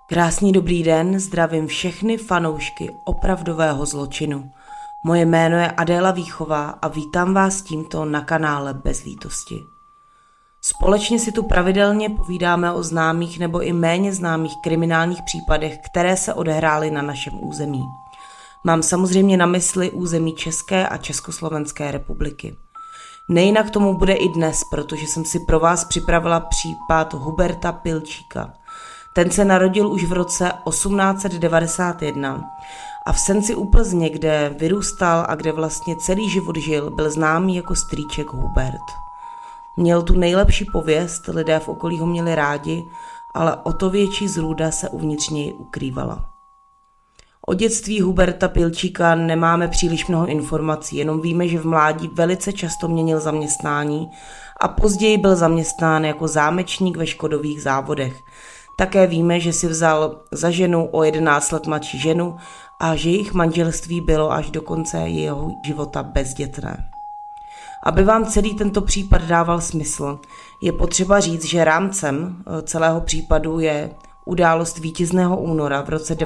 Krásný dobrý den, zdravím všechny fanoušky opravdového zločinu. Moje jméno je Adéla Víchová a vítám vás tímto na kanále Bez lítosti. Společně si tu pravidelně povídáme o známých nebo i méně známých kriminálních případech, které se odehrály na našem území. Mám samozřejmě na mysli území České a Československé republiky. Nejinak tomu bude i dnes, protože jsem si pro vás připravila případ Huberta Pilčíka. Ten se narodil už v roce 1891 a v Senci u Plzně, kde vyrůstal a kde vlastně celý život žil, byl známý jako strýček Hubert. Měl tu nejlepší pověst, lidé v okolí ho měli rádi, ale o to větší zrůda se uvnitř něj ukrývala. O dětství Huberta Pilčíka nemáme příliš mnoho informací, jenom víme, že v mládí velice často měnil zaměstnání a později byl zaměstnán jako zámečník ve škodových závodech. Také víme, že si vzal za ženu o 11 let mladší ženu a že jejich manželství bylo až do konce jeho života bezdětné. Aby vám celý tento případ dával smysl, je potřeba říct, že rámcem celého případu je událost vítězného února v roce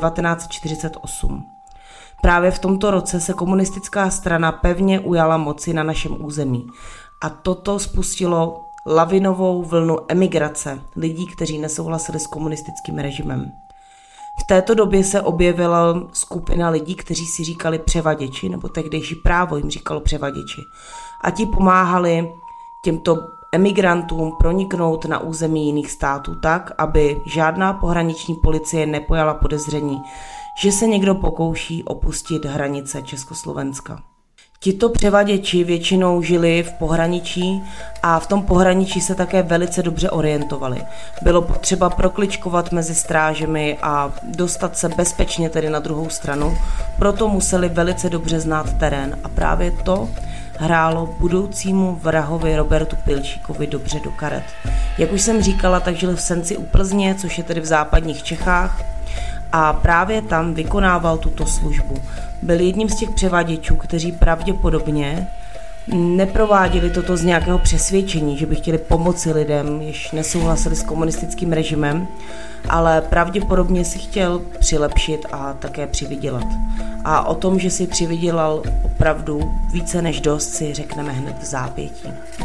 1948. Právě v tomto roce se komunistická strana pevně ujala moci na našem území a toto spustilo lavinovou vlnu emigrace lidí, kteří nesouhlasili s komunistickým režimem. V této době se objevila skupina lidí, kteří si říkali převaděči, nebo tehdejší právo jim říkalo převaděči. A ti pomáhali těmto emigrantům proniknout na území jiných států tak, aby žádná pohraniční policie nepojala podezření, že se někdo pokouší opustit hranice Československa. Tito převaděči většinou žili v pohraničí a v tom pohraničí se také velice dobře orientovali. Bylo potřeba prokličkovat mezi strážemi a dostat se bezpečně tedy na druhou stranu, proto museli velice dobře znát terén a právě to hrálo budoucímu vrahovi Robertu Pilčíkovi dobře do karet. Jak už jsem říkala, tak žil v Senci u Plzně, což je tedy v západních Čechách, a právě tam vykonával tuto službu. Byl jedním z těch převaděčů, kteří pravděpodobně neprováděli toto z nějakého přesvědčení, že by chtěli pomoci lidem, jež nesouhlasili s komunistickým režimem, ale pravděpodobně si chtěl přilepšit a také přivydělat. A o tom, že si přivydělal opravdu více než dost, si řekneme hned v zápětí.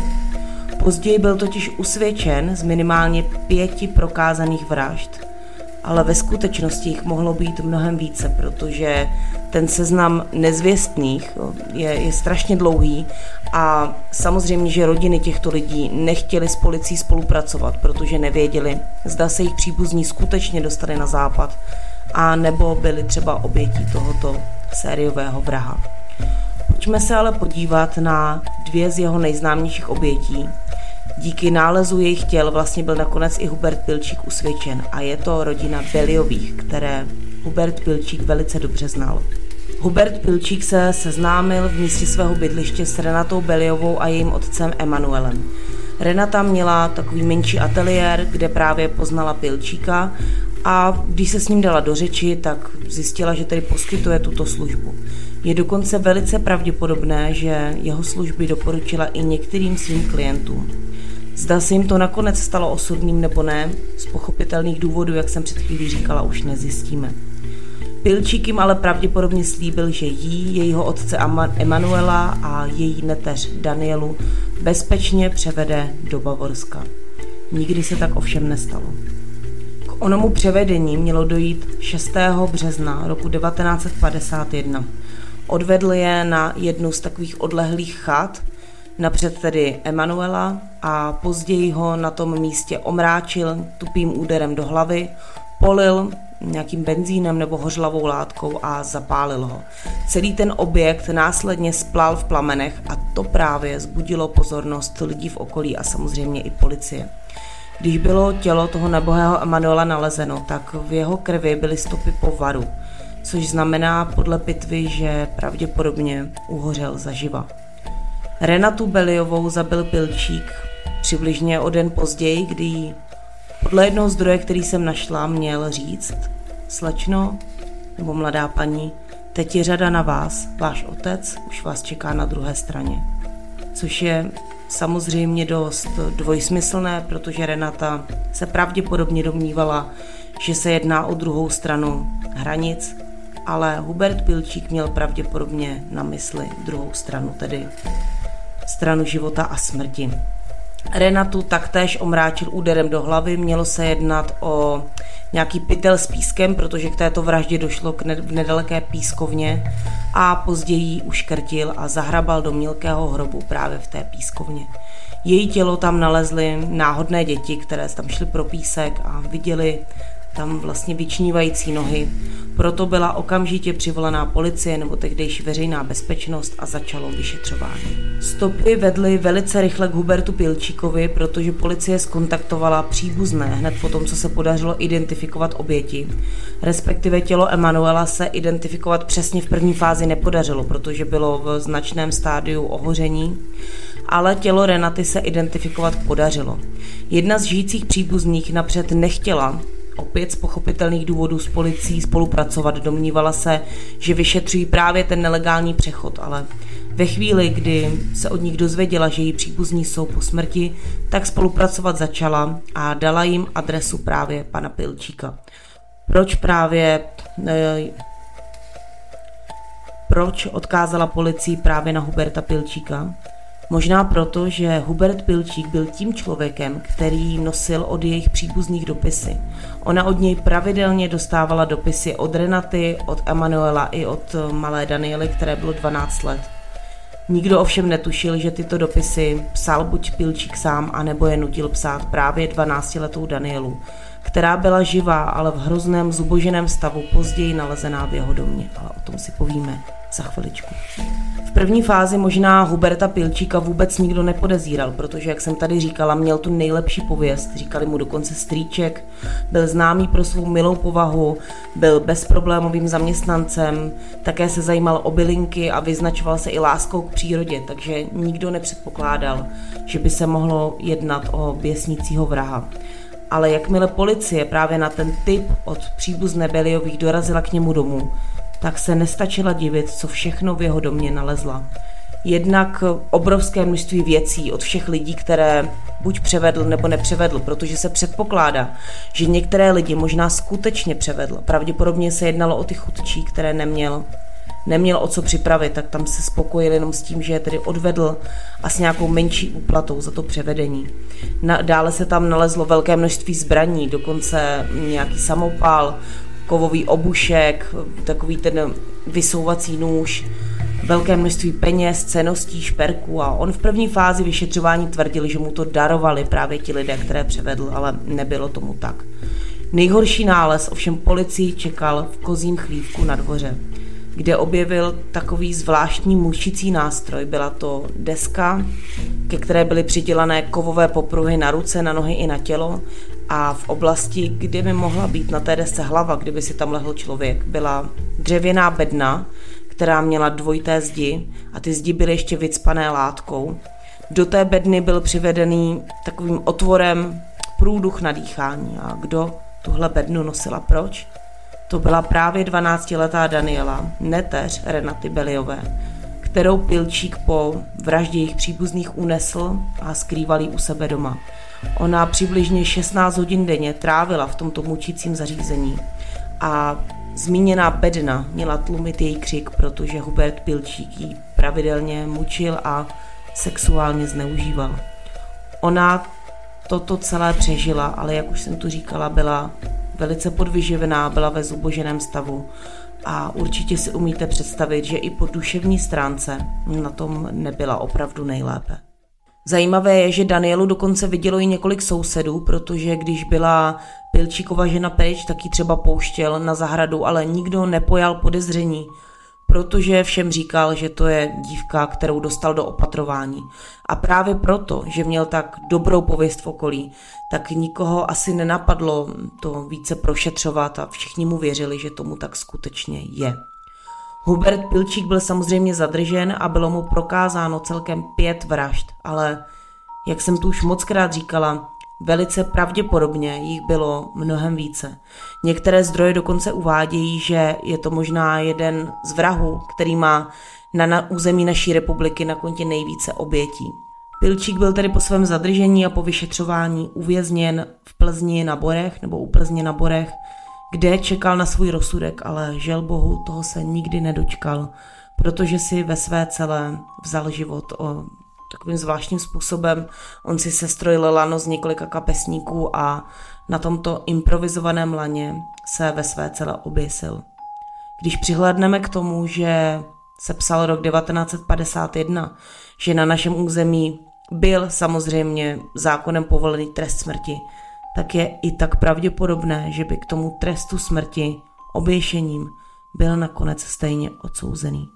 Později byl totiž usvědčen z minimálně 5 prokázaných vražd, ale ve skutečnosti jich mohlo být mnohem více, protože ten seznam nezvěstných je strašně dlouhý a samozřejmě, že rodiny těchto lidí nechtěly s policií spolupracovat, protože nevěděli, zda se jejich příbuzní skutečně dostali na západ a nebo byli třeba obětí tohoto sériového vraha. Pojďme se ale podívat na 2 z jeho nejznámějších obětí. Díky nálezu jejich těl vlastně byl nakonec i Hubert Pilčík usvědčen a je to rodina Beliových, které Hubert Pilčík velice dobře znal. Hubert Pilčík se seznámil v místě svého bydliště s Renatou Beliovou a jejím otcem Emanuelem. Renata měla takový menší ateliér, kde právě poznala Pilčíka a když se s ním dala do řeči, tak zjistila, že tedy poskytuje tuto službu. Je dokonce velice pravděpodobné, že jeho služby doporučila i některým svým klientům. Zda se jim to nakonec stalo osudným nebo ne, z pochopitelných důvodů, jak jsem před chvílí říkala, už nezjistíme. Pilčík jim ale pravděpodobně slíbil, že jí, jejího otce Emanuela a její neteř Danielu bezpečně převede do Bavorska. Nikdy se tak ovšem nestalo. K onomu převedení mělo dojít 6. března roku 1951. Odvedl je na jednu z takových odlehlých chat, napřed tedy Emanuela a později ho na tom místě omráčil tupým úderem do hlavy, polil nějakým benzínem nebo hořlavou látkou a zapálil ho. Celý ten objekt následně splal v plamenech a to právě vzbudilo pozornost lidí v okolí a samozřejmě i policie. Když bylo tělo toho nebohého Emanuela nalezeno, tak v jeho krvi byly stopy po varu, což znamená podle pitvy, že pravděpodobně uhořel zaživa. Renatu Beliovou zabil Pilčík přibližně o den později, kdy jí podle jednoho zdroje, který jsem našla, měl říct: slečno nebo mladá paní, teď je řada na vás, váš otec už vás čeká na druhé straně. Což je samozřejmě dost dvojsmyslné, protože Renata se pravděpodobně domnívala, že se jedná o druhou stranu hranic, ale Hubert Pilčík měl pravděpodobně na mysli druhou stranu, tedy stranu života a smrti. Renatu taktéž omráčil úderem do hlavy, mělo se jednat o nějaký pytel s pískem, protože k této vraždě došlo v nedaleké pískovně a později ji uškrtil a zahrabal do mělkého hrobu právě v té pískovně. Její tělo tam nalezly náhodné děti, které tam šly pro písek a viděli tam vlastně vyčnívající nohy. Proto byla okamžitě přivolaná policie nebo tehdejší veřejná bezpečnost a začalo vyšetřování. Stopy vedly velice rychle k Hubertu Pilčíkovi, protože policie zkontaktovala příbuzné hned po tom, co se podařilo identifikovat oběti. Respektive tělo Emanuela se identifikovat přesně v první fázi nepodařilo, protože bylo v značném stádiu ohoření, ale tělo Renaty se identifikovat podařilo. Jedna z žijících příbuzných napřed nechtěla opět z pochopitelných důvodů s policií spolupracovat. Domnívala se, že vyšetřují právě ten nelegální přechod, ale ve chvíli, kdy se od nich dozvěděla, že její příbuzní jsou po smrti, tak spolupracovat začala a dala jim adresu právě pana Pilčíka. Proč odkázala policii právě na Huberta Pilčíka? Možná proto, že Hubert Pilčík byl tím člověkem, který nosil od jejich příbuzných dopisy. Ona od něj pravidelně dostávala dopisy od Renaty, od Emanuela i od malé Daniely, které bylo 12 let. Nikdo ovšem netušil, že tyto dopisy psal buď Pilčík sám, anebo je nutil psát právě 12letou Danielu, která byla živá, ale v hrozném zuboženém stavu, později nalezená v jeho domě. Ale o tom si povíme za chviličku. V první fázi možná Huberta Pilčíka vůbec nikdo nepodezíral, protože, jak jsem tady říkala, měl tu nejlepší pověst. Říkali mu dokonce strýček, byl známý pro svou milou povahu, byl bezproblémovým zaměstnancem, také se zajímal o bylinky a vyznačoval se i láskou k přírodě, takže nikdo nepředpokládal, že by se mohlo jednat o běsnícího vraha. Ale jakmile policie právě na ten tip od příbuzné Beliových dorazila k němu domů, tak se nestačila divit, co všechno v jeho domě nalezla. Jednak obrovské množství věcí od všech lidí, které buď převedl nebo nepřevedl, protože se předpokládá, že některé lidi možná skutečně převedl. Pravděpodobně se jednalo o ty chudčí, které neměl o co připravit, tak tam se spokojil jenom s tím, že je tedy odvedl a s nějakou menší úplatou za to převedení. Dále se tam nalezlo velké množství zbraní, dokonce nějaký samopal, kovový obušek, takový ten vysouvací nůž, velké množství peněz, cenností, šperků a on v první fázi vyšetřování tvrdil, že mu to darovali právě ti lidé, které převedl, ale nebylo tomu tak. Nejhorší nález ovšem policii čekal v Kozím chlívku na dvoře, kde objevil takový zvláštní mučicí nástroj. Byla to deska, ke které byly přidělané kovové popruhy na ruce, na nohy i na tělo a v oblasti, kde by mohla být na té desce hlava, kdyby si tam lehl člověk, byla dřevěná bedna, která měla dvojité zdi a ty zdi byly ještě vycpané látkou. Do té bedny byl přivedený takovým otvorem průduch na dýchání. A kdo tuhle bednu nosil a proč? To byla právě 12letá Daniela, neteř Renaty Beliové, kterou Pilčík po vraždě jejich příbuzných unesl a skrýval ji u sebe doma. Ona přibližně 16 hodin denně trávila v tomto mučícím zařízení a zmíněná bedna měla tlumit její křik, protože Hubert Pilčík ji pravidelně mučil a sexuálně zneužíval. Ona toto celé přežila, ale jak už jsem tu říkala, byla velice podvyživená, byla ve zuboženém stavu a určitě si umíte představit, že i po duševní stránce na tom nebyla opravdu nejlépe. Zajímavé je, že Danielu dokonce vidělo i několik sousedů, protože když byla Pilčíkova žena pryč, tak ji třeba pouštěl na zahradu, ale nikdo nepojal podezření, protože všem říkal, že to je dívka, kterou dostal do opatrování. A právě proto, že měl tak dobrou pověst v okolí, tak nikoho asi nenapadlo to více prošetřovat a všichni mu věřili, že tomu tak skutečně je. Hubert Pilčík byl samozřejmě zadržen a bylo mu prokázáno celkem 5 vražd, ale jak jsem tu už mockrát říkala, velice pravděpodobně jich bylo mnohem více. Některé zdroje dokonce uvádějí, že je to možná jeden z vrahů, který má na území naší republiky na kontě nejvíce obětí. Pilčík byl tedy po svém zadržení a po vyšetřování uvězněn v Plzni na Borech, nebo u Plzně na Borech, kde čekal na svůj rozsudek, ale žel bohu toho se nikdy nedočkal, protože si ve své celé vzal život takovým zvláštním způsobem. On si sestrojil lano z několika kapesníků a na tomto improvizovaném laně se ve své celé oběsil. Když přihlédneme k tomu, že se psal rok 1951, že na našem území byl samozřejmě zákonem povolený trest smrti, tak je i tak pravděpodobné, že by k tomu trestu smrti oběšením byl nakonec stejně odsouzený.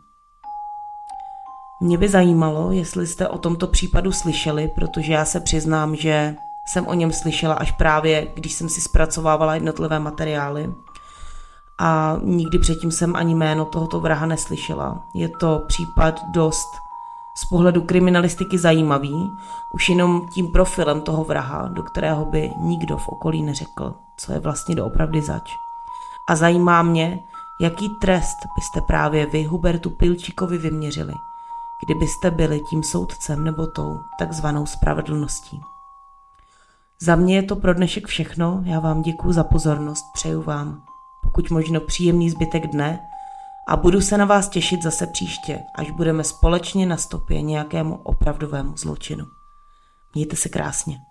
Mě by zajímalo, jestli jste o tomto případu slyšeli, protože já se přiznám, že jsem o něm slyšela až právě, když jsem si zpracovávala jednotlivé materiály. A nikdy předtím jsem ani jméno tohoto vraha neslyšela. Je to případ dost z pohledu kriminalistiky zajímavý, už jenom tím profilem toho vraha, do kterého by nikdo v okolí neřekl, co je vlastně doopravdy zač. A zajímá mě, jaký trest byste právě vy Hubertu Pilčíkovi vyměřili, kdybyste byli tím soudcem nebo tou takzvanou spravedlností. Za mě je to pro dnešek všechno, já vám děkuju za pozornost, přeju vám pokud možno příjemný zbytek dne a budu se na vás těšit zase příště, až budeme společně na stopě nějakému opravdovému zločinu. Mějte se krásně.